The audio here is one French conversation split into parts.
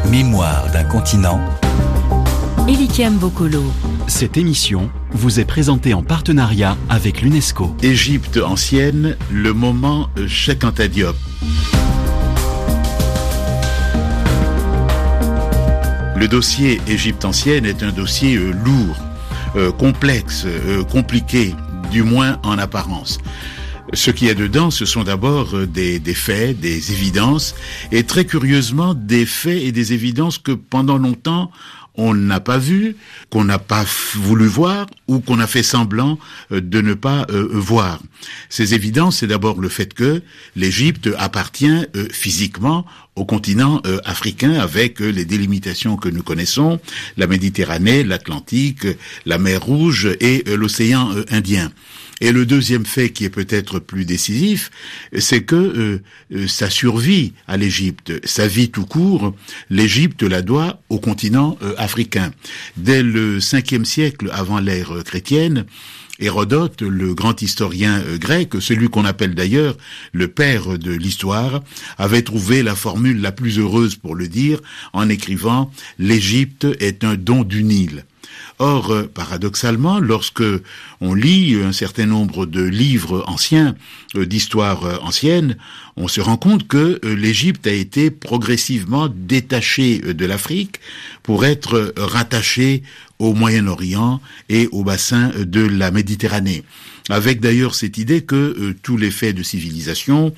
Mémoire d'un continent. Elikiam Bokolo. Cette émission vous est présentée en partenariat avec l'UNESCO. Égypte ancienne, le moment Cheikh Anta Diop. Le dossier Égypte ancienne est un dossier lourd, complexe, compliqué, du moins en apparence. Ce qu'il y a dedans, ce sont d'abord des faits, des évidences, et très curieusement, des faits et des évidences que pendant longtemps, on n'a pas vu, qu'on n'a pas voulu voir, ou qu'on a fait semblant de ne pas voir. Ces évidences, c'est d'abord le fait que l'Égypte appartient physiquement au continent africain, avec les délimitations que nous connaissons, la Méditerranée, l'Atlantique, la mer Rouge et l'océan Indien. Et le deuxième fait qui est peut-être plus décisif, c'est que sa survie à l'Égypte, sa vie tout court, l'Égypte la doit au continent africain. Dès le 5e siècle avant l'ère chrétienne, Hérodote, le grand historien grec, celui qu'on appelle d'ailleurs le père de l'histoire, avait trouvé la formule la plus heureuse pour le dire en écrivant « L'Égypte est un don du Nil ». Or, paradoxalement, lorsque on lit un certain nombre de livres anciens, d'histoire ancienne, on se rend compte que l'Égypte a été progressivement détachée de l'Afrique pour être rattachée au Moyen-Orient et au bassin de la Méditerranée. Avec d'ailleurs cette idée que tous les faits de civilisation,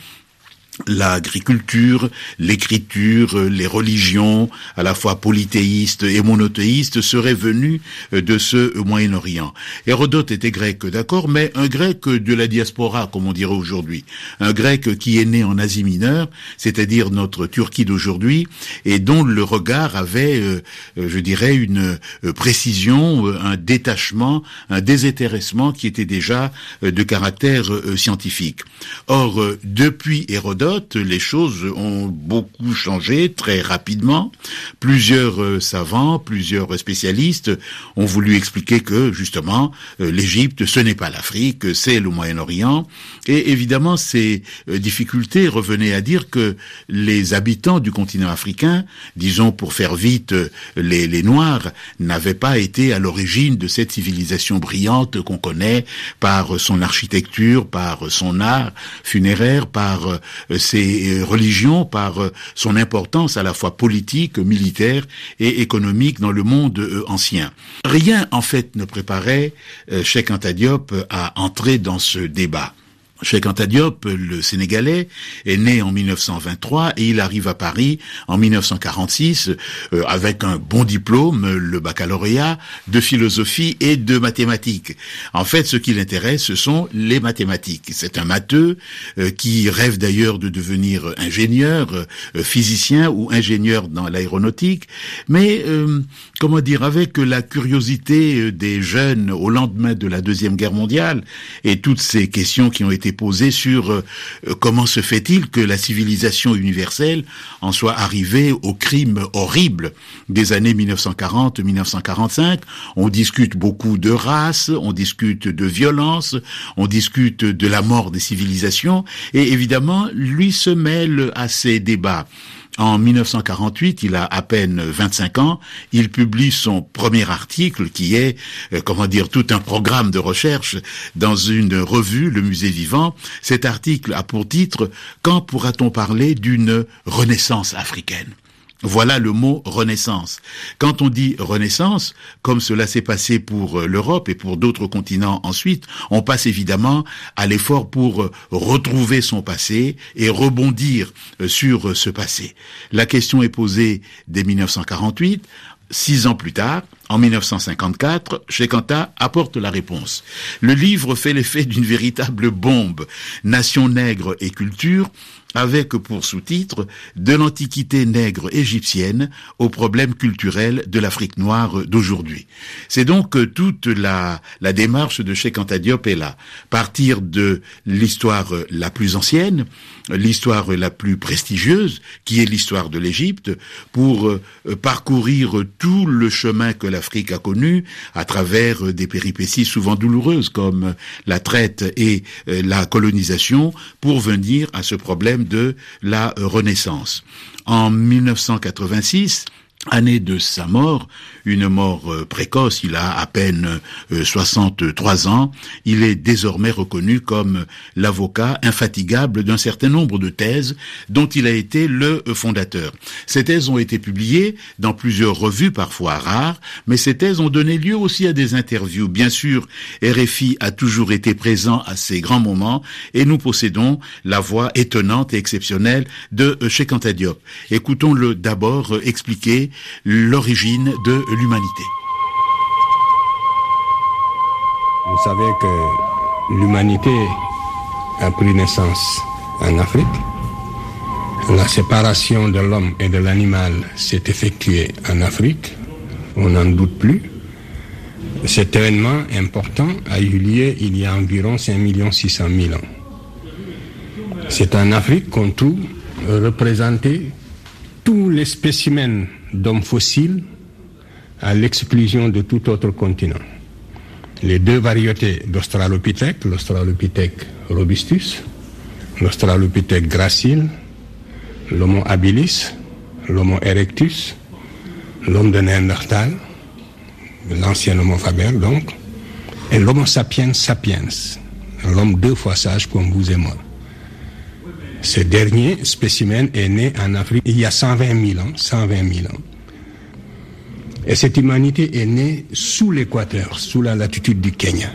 l'agriculture, l'écriture, les religions, à la fois polythéistes et monothéistes, seraient venus de ce Moyen-Orient. Hérodote était grec, d'accord, mais un grec de la diaspora, comme on dirait aujourd'hui. Un grec qui est né en Asie mineure, c'est-à-dire notre Turquie d'aujourd'hui, et dont le regard avait, je dirais, une précision, un détachement, un désintéressement qui était déjà de caractère scientifique. Or, depuis Hérodote, les choses ont beaucoup changé très rapidement. Plusieurs savants, plusieurs spécialistes ont voulu expliquer que, justement, l'Égypte, ce n'est pas l'Afrique, c'est le Moyen-Orient. Et évidemment, ces difficultés revenaient à dire que les habitants du continent africain, disons pour faire vite, les Noirs, n'avaient pas été à l'origine de cette civilisation brillante qu'on connaît par son architecture, par son art funéraire, par ses religions, par son importance à la fois politique, militaire et économique dans le monde ancien. Rien, en fait, ne préparait Cheikh Anta Diop à entrer dans ce débat. Cheikh Anta Diop, le Sénégalais, est né en 1923 et il arrive à Paris en 1946 avec un bon diplôme, le baccalauréat, de philosophie et de mathématiques. En fait, ce qui l'intéresse, ce sont les mathématiques. C'est un matheux qui rêve d'ailleurs de devenir ingénieur, physicien ou ingénieur dans l'aéronautique, mais comment dire, avec la curiosité des jeunes au lendemain de la Deuxième Guerre mondiale et toutes ces questions qui ont été posées sur comment se fait-il que la civilisation universelle en soit arrivée aux crimes horribles des années 1940-1945. On discute beaucoup de race, on discute de violence, on discute de la mort des civilisations, et évidemment, lui se mêle à ces débats. En 1948, il a à peine 25 ans, il publie son premier article qui est, tout un programme de recherche dans une revue, Le Musée Vivant. Cet article a pour titre « Quand pourra-t-on parler d'une renaissance africaine ?» Voilà le mot renaissance. Quand on dit renaissance, comme cela s'est passé pour l'Europe et pour d'autres continents ensuite, on passe évidemment à l'effort pour retrouver son passé et rebondir sur ce passé. La question est posée dès 1948. 6 ans plus tard, en 1954, Cheikh Anta apporte la réponse. Le livre fait l'effet d'une véritable bombe. Nation nègre et culture, avec pour sous-titre « De l'antiquité nègre égyptienne aux problèmes culturels de l'Afrique noire d'aujourd'hui ». C'est donc toute la démarche de Cheikh Anta Diop est là. Partir de l'histoire la plus ancienne, l'histoire la plus prestigieuse, qui est l'histoire de l'Égypte, pour parcourir tout le chemin que l'Afrique a connues à travers des péripéties souvent douloureuses comme la traite et la colonisation pour venir à ce problème de la Renaissance. En 1986, année de sa mort, une mort précoce, il a à peine 63 ans, il est désormais reconnu comme l'avocat infatigable d'un certain nombre de thèses dont il a été le fondateur. Ces thèses ont été publiées dans plusieurs revues, parfois rares, mais ces thèses ont donné lieu aussi à des interviews. Bien sûr, RFI a toujours été présent à ces grands moments et nous possédons la voix étonnante et exceptionnelle de Cheikh Anta Diop. Écoutons-le d'abord expliquer l'origine de l'humanité. Vous savez que l'humanité a pris naissance en Afrique. La séparation de l'homme et de l'animal s'est effectuée en Afrique. On n'en doute plus. Cet événement important a eu lieu il y a environ 5 600 000 ans. C'est en Afrique qu'on trouve représentés tous les spécimens d'hommes fossiles à l'exclusion de tout autre continent. Les deux variétés d'Australopithèque, l'Australopithèque robustus, l'Australopithèque gracile, l'Homo habilis, l'Homo erectus, l'homme de Néandertal, l'ancien Homo faber donc, et l'Homo sapiens sapiens, l'homme 2 fois sage comme vous et moi. Ce dernier spécimen est né en Afrique il y a 120 000 ans. Et cette humanité est née sous l'équateur, sous la latitude du Kenya.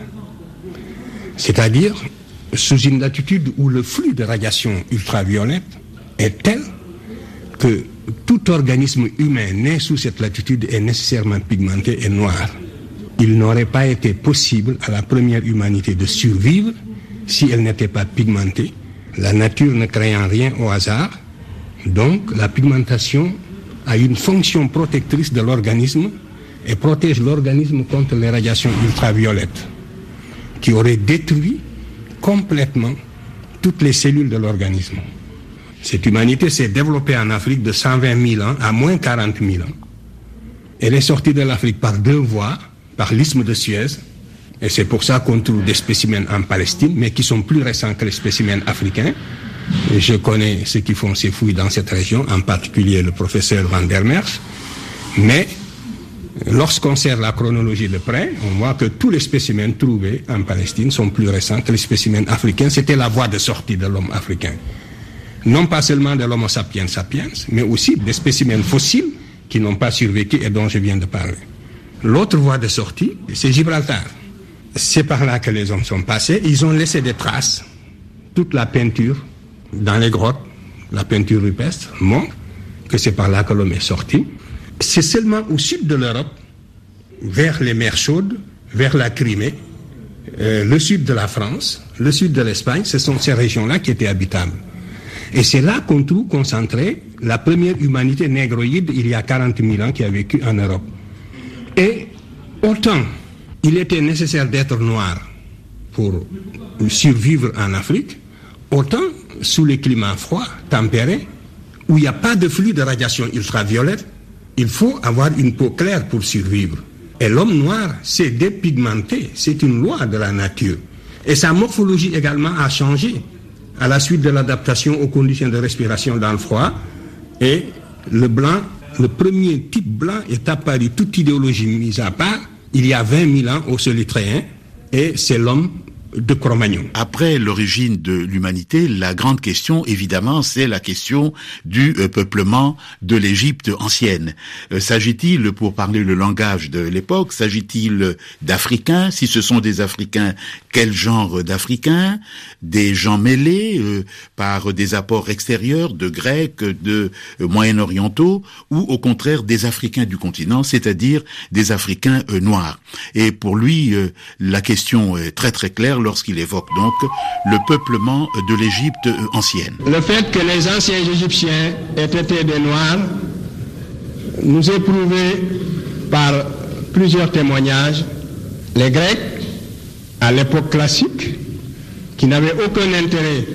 C'est-à-dire sous une latitude où le flux de radiation ultraviolette est tel que tout organisme humain né sous cette latitude est nécessairement pigmenté et noir. Il n'aurait pas été possible à la première humanité de survivre si elle n'était pas pigmentée. La nature ne créant rien au hasard, donc la pigmentation a une fonction protectrice de l'organisme et protège l'organisme contre les radiations ultraviolettes qui auraient détruit complètement toutes les cellules de l'organisme. Cette humanité s'est développée en Afrique de 120 000 ans à moins 40 000 ans. Elle est sortie de l'Afrique par 2 voies, par l'isthme de Suez. Et c'est pour ça qu'on trouve des spécimens en Palestine, mais qui sont plus récents que les spécimens africains. Et je connais ceux qui font ces fouilles dans cette région, en particulier le professeur Van der Merch. Mais lorsqu'on sert la chronologie de près, on voit que tous les spécimens trouvés en Palestine sont plus récents que les spécimens africains. C'était la voie de sortie de l'homme africain. Non pas seulement de l'Homo sapiens sapiens, mais aussi des spécimens fossiles qui n'ont pas survécu et dont je viens de parler. L'autre voie de sortie, c'est Gibraltar. C'est par là que les hommes sont passés. Ils ont laissé des traces. Toute la peinture dans les grottes, la peinture rupestre, montre que c'est par là que l'homme est sorti. C'est seulement au sud de l'Europe, vers les mers chaudes, vers la Crimée, le sud de la France, le sud de l'Espagne, ce sont ces régions-là qui étaient habitables. Et c'est là qu'on trouve concentrée la première humanité négroïde il y a 40 000 ans qui a vécu en Europe. Et autant il était nécessaire d'être noir pour survivre en Afrique, autant sous les climats froids, tempérés, où il n'y a pas de flux de radiation ultraviolette, il faut avoir une peau claire pour survivre. Et l'homme noir s'est dépigmenté, c'est une loi de la nature. Et sa morphologie également a changé à la suite de l'adaptation aux conditions de respiration dans le froid. Et le blanc, le premier type blanc est apparu, toute idéologie mise à part, il y a 20 000 ans au Solitréen, et c'est l'homme de Cro-Magnon. Après l'origine de l'humanité, la grande question, évidemment, c'est la question du peuplement de l'Égypte ancienne. S'agit-il, pour parler le langage de l'époque, s'agit-il d'Africains? Si ce sont des Africains, quel genre d'Africains? Des gens mêlés par des apports extérieurs de Grecs, de Moyen-Orientaux, ou au contraire des Africains du continent, c'est-à-dire des Africains noirs? Et pour lui, la question est très très claire lorsqu'il évoque donc le peuplement de l'Égypte ancienne. Le fait que les anciens Égyptiens aient été des Noirs nous est prouvé par plusieurs témoignages. Les Grecs, à l'époque classique, qui n'avaient aucun intérêt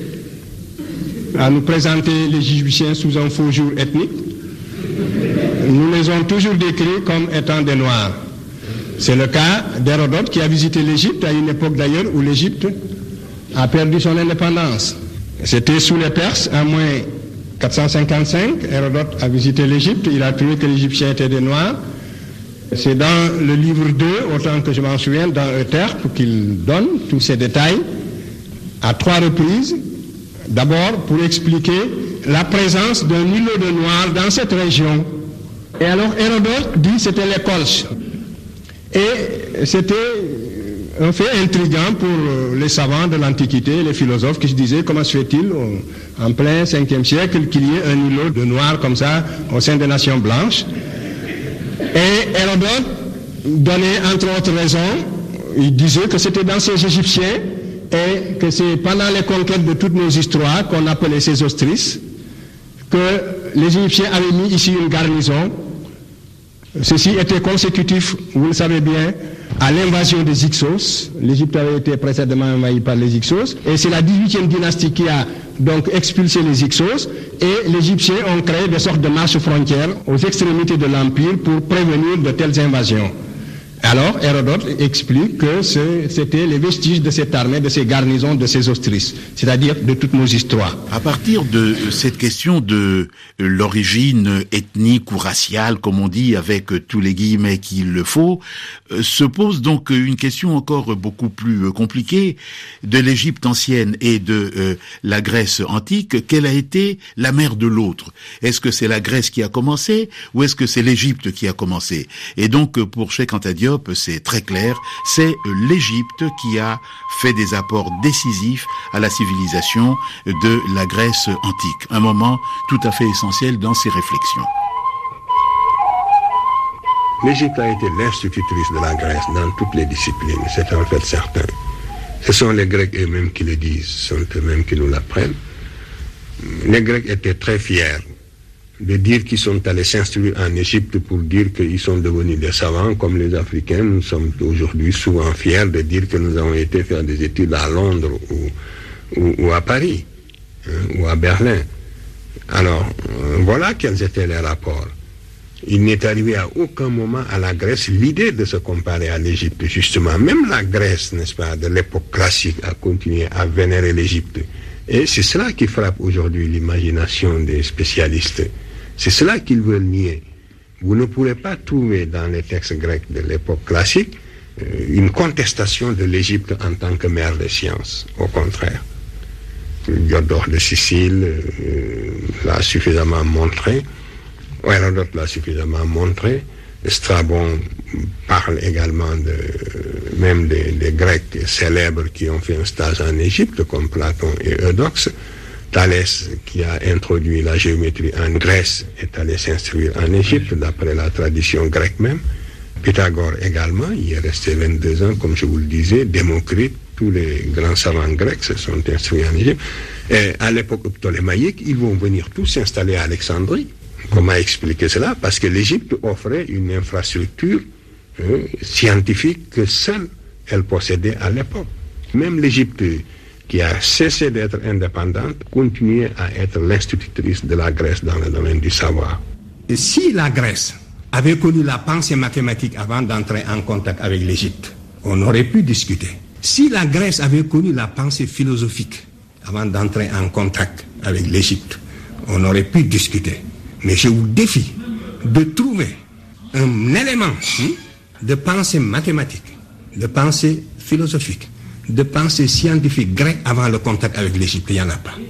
à nous présenter les Égyptiens sous un faux jour ethnique, nous les avons toujours décrits comme étant des Noirs. C'est le cas d'Hérodote qui a visité l'Égypte à une époque d'ailleurs où l'Égypte a perdu son indépendance. C'était sous les Perses, en moins 455, Hérodote a visité l'Égypte, il a trouvé que les Égyptiens étaient des Noirs. C'est dans le livre 2, autant que je m'en souviens, dans Euterpe, qu'il donne tous ces détails, à 3 reprises, d'abord pour expliquer la présence d'un îlot de Noirs dans cette région. Et alors Hérodote dit que c'était les Colches. Et c'était un fait intriguant pour les savants de l'Antiquité, les philosophes qui se disaient comment se fait-il en plein 5e siècle qu'il y ait un îlot de Noirs comme ça au sein des nations blanches. Et Hérodote donnait entre autres raisons, il disait que c'était dans ces Égyptiens et que c'est pendant les conquêtes de toutes nos histoires qu'on appelait ces Sésostris que les Égyptiens avaient mis ici une garnison. Ceci était consécutif, vous le savez bien, à l'invasion des Hyksos. L'Égypte avait été précédemment envahie par les Hyksos, et c'est la 18e dynastie qui a donc expulsé les Hyksos, et les Égyptiens ont créé des sortes de marches frontières aux extrémités de l'Empire pour prévenir de telles invasions. Alors, Hérodote explique que c'était les vestiges de cette armée, de ces garnisons, de ces Sésostris, c'est-à-dire de toutes nos histoires. À partir de cette question de l'origine ethnique ou raciale, comme on dit, avec tous les guillemets qu'il le faut, se pose donc une question encore beaucoup plus compliquée de l'Égypte ancienne et de la Grèce antique. Quelle a été la mère de l'autre? Est-ce que c'est la Grèce qui a commencé ou est-ce que c'est l'Égypte qui a commencé? Et donc, pour Cheikh Anta Diop, c'est très clair, c'est l'Égypte qui a fait des apports décisifs à la civilisation de la Grèce antique. Un moment tout à fait essentiel dans ses réflexions. L'Égypte a été l'institutrice de la Grèce dans toutes les disciplines, c'est en fait certain. Ce sont les Grecs eux-mêmes qui le disent, ce sont eux-mêmes qui nous l'apprennent. Les Grecs étaient très fiers de dire qu'ils sont allés s'instruire en Égypte pour dire qu'ils sont devenus des savants comme les Africains. Nous sommes aujourd'hui souvent fiers de dire que nous avons été faire des études à Londres ou à Paris, ou à Berlin. Alors, voilà quels étaient les rapports. Il n'est arrivé à aucun moment à la Grèce l'idée de se comparer à l'Égypte, justement. Même la Grèce, n'est-ce pas, de l'époque classique a continué à vénérer l'Égypte. Et c'est cela qui frappe aujourd'hui l'imagination des spécialistes. C'est cela qu'ils veulent nier. Vous ne pourrez pas trouver dans les textes grecs de l'époque classique une contestation de l'Égypte en tant que mère des sciences. Au contraire. Diodore de Sicile l'a suffisamment montré. Hérodote l'a suffisamment montré. Strabon parle également même des Grecs célèbres qui ont fait un stage en Égypte, comme Platon et Eudoxe. Thalès, qui a introduit la géométrie en Grèce, est allé s'instruire en Égypte, d'après la tradition grecque même. Pythagore également, il est resté 22 ans, comme je vous le disais. Démocrite, tous les grands savants grecs se sont instruits en Égypte. Et à l'époque ptolémaïque, ils vont venir tous s'installer à Alexandrie. Comment expliquer cela? Parce que l'Égypte offrait une infrastructure scientifique que seule elle possédait à l'époque. Même l'Égypte, qui a cessé d'être indépendante, continuait à être l'institutrice de la Grèce dans le domaine du savoir. Et si la Grèce avait connu la pensée mathématique avant d'entrer en contact avec l'Égypte, on aurait pu discuter. Si la Grèce avait connu la pensée philosophique avant d'entrer en contact avec l'Égypte, on aurait pu discuter. Mais je vous défie de trouver un élément de pensée mathématique, de pensée philosophique, de pensée scientifique grecque avant le contact avec l'Égypte. Il n'y en a pas.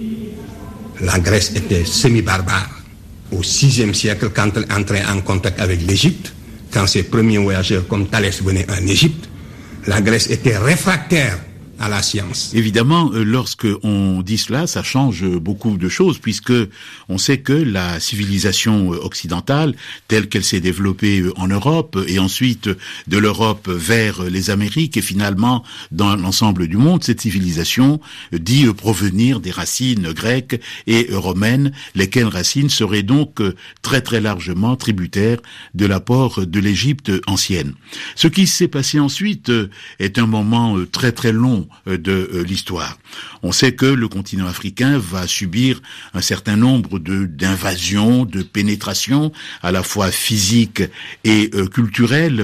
La Grèce était semi-barbare. Au VIe siècle, quand elle entrait en contact avec l'Égypte, quand ses premiers voyageurs comme Thalès venaient en Égypte, la Grèce était réfractaire à la science. Évidemment, lorsque on dit cela, ça change beaucoup de choses, puisque on sait que la civilisation occidentale, telle qu'elle s'est développée en Europe, et ensuite de l'Europe vers les Amériques, et finalement dans l'ensemble du monde, cette civilisation dit provenir des racines grecques et romaines, lesquelles racines seraient donc très très largement tributaires de l'apport de l'Égypte ancienne. Ce qui s'est passé ensuite est un moment très très long de l'histoire. On sait que le continent africain va subir un certain nombre d'invasions, de pénétrations, à la fois physiques et culturelles,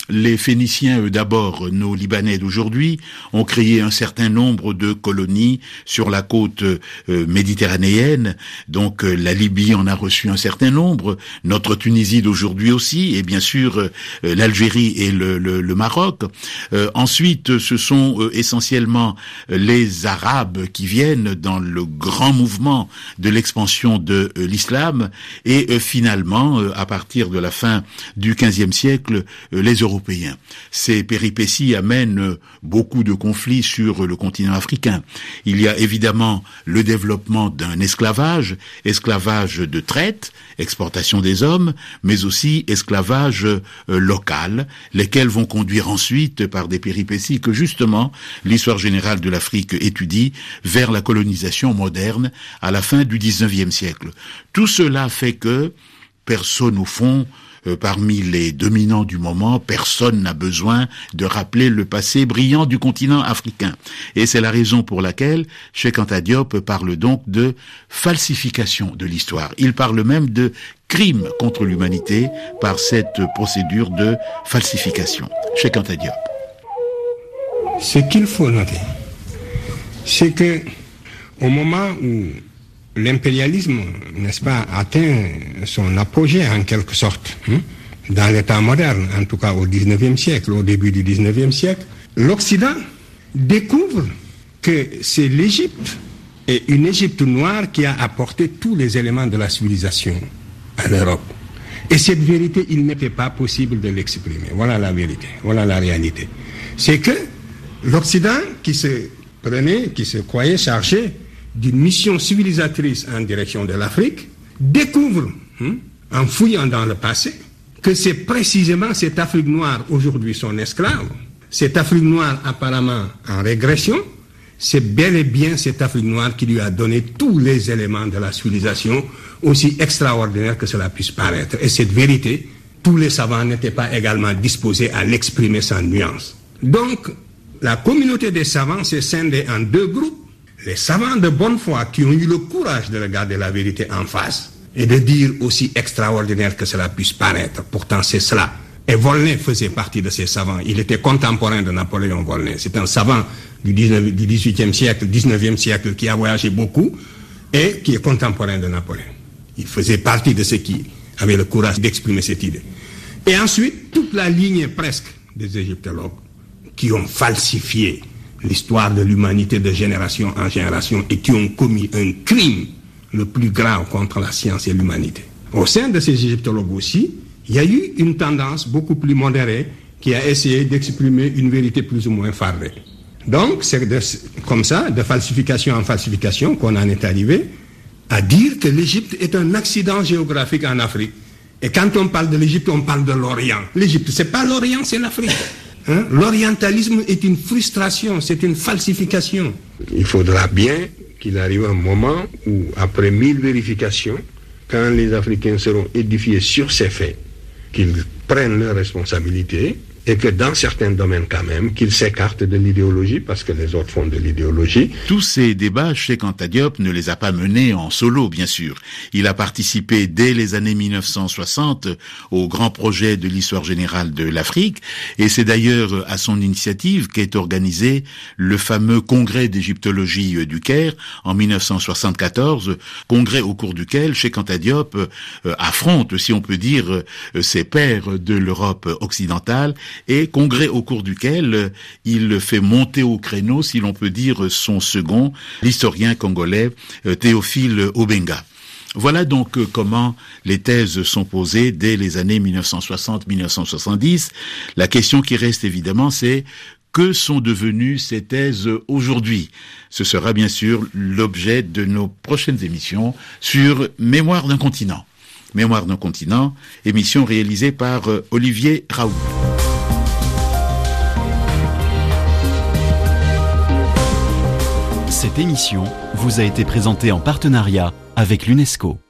Les Phéniciens, eux d'abord, nos Libanais d'aujourd'hui, ont créé un certain nombre de colonies sur la côte méditerranéenne. Donc la Libye en a reçu un certain nombre, notre Tunisie d'aujourd'hui aussi, et bien sûr l'Algérie et le Maroc. Ensuite, ce sont essentiellement les Arabes qui viennent dans le grand mouvement de l'expansion de l'islam, et finalement, à partir de la fin du XVe siècle, les Européens. Ces péripéties amènent beaucoup de conflits sur le continent africain. Il y a évidemment le développement d'un esclavage de traite, exportation des hommes, mais aussi esclavage local, lesquels vont conduire ensuite, par des péripéties que justement l'histoire générale de l'Afrique étudie, vers la colonisation moderne à la fin du XIXe siècle. Tout cela fait que personne au fond, parmi les dominants du moment, personne n'a besoin de rappeler le passé brillant du continent africain. Et c'est la raison pour laquelle Cheikh Anta Diop parle donc de falsification de l'histoire. Il parle même de crime contre l'humanité par cette procédure de falsification. Cheikh Anta Diop. Ce qu'il faut noter, c'est que au moment où l'impérialisme, n'est-ce pas, atteint son apogée en quelque sorte, dans l'état moderne, en tout cas au XIXe siècle, au début du XIXe siècle, l'Occident découvre que c'est l'Égypte, et une Égypte noire, qui a apporté tous les éléments de la civilisation à l'Europe. Et cette vérité, il n'était pas possible de l'exprimer. Voilà la vérité, voilà la réalité. C'est que l'Occident, qui se croyait chargé d'une mission civilisatrice en direction de l'Afrique, découvre, en fouillant dans le passé, que c'est précisément cette Afrique noire, aujourd'hui son esclave, cette Afrique noire apparemment en régression, c'est bel et bien cette Afrique noire qui lui a donné tous les éléments de la civilisation, aussi extraordinaire que cela puisse paraître. Et cette vérité, tous les savants n'étaient pas également disposés à l'exprimer sans nuance. Donc, la communauté des savants s'est scindée en deux groupes. Les savants de bonne foi qui ont eu le courage de regarder la vérité en face et de dire aussi extraordinaire que cela puisse paraître. Pourtant, c'est cela. Et Volney faisait partie de ces savants. Il était contemporain de Napoléon Volney. C'est un savant du 18e siècle, 19e siècle, qui a voyagé beaucoup et qui est contemporain de Napoléon. Il faisait partie de ceux qui avaient le courage d'exprimer cette idée. Et ensuite, toute la ligne presque des égyptologues qui ont falsifié l'histoire de l'humanité de génération en génération et qui ont commis un crime le plus grave contre la science et l'humanité. Au sein de ces égyptologues aussi, il y a eu une tendance beaucoup plus modérée qui a essayé d'exprimer une vérité plus ou moins fardée. Donc, c'est comme ça, de falsification en falsification, qu'on en est arrivé à dire que l'Égypte est un accident géographique en Afrique. Et quand on parle de l'Égypte, on parle de l'Orient. L'Égypte, c'est pas l'Orient, c'est l'Afrique. L'orientalisme est une frustration, c'est une falsification. Il faudra bien qu'il arrive un moment où, après 1000 vérifications, quand les Africains seront édifiés sur ces faits, qu'ils prennent leurs responsabilités et que dans certains domaines quand même, qu'ils s'écartent de l'idéologie parce que les autres font de l'idéologie. Tous ces débats, Cheikh Anta Diop ne les a pas menés en solo, bien sûr. Il a participé dès les années 1960 au grand projet de l'histoire générale de l'Afrique, et c'est d'ailleurs à son initiative qu'est organisé le fameux congrès d'égyptologie du Caire en 1974, congrès au cours duquel Cheikh Anta Diop affronte, si on peut dire, ses pairs de l'Europe occidentale, et congrès au cours duquel il fait monter au créneau, si l'on peut dire, son second, l'historien congolais Théophile Obenga. Voilà donc comment les thèses sont posées dès les années 1960-1970. La question qui reste évidemment, c'est: que sont devenues ces thèses aujourd'hui? Ce sera bien sûr l'objet de nos prochaines émissions sur Mémoire d'un continent. Mémoire d'un continent, émission réalisée par Olivier Raoult. Cette émission vous a été présentée en partenariat avec l'UNESCO.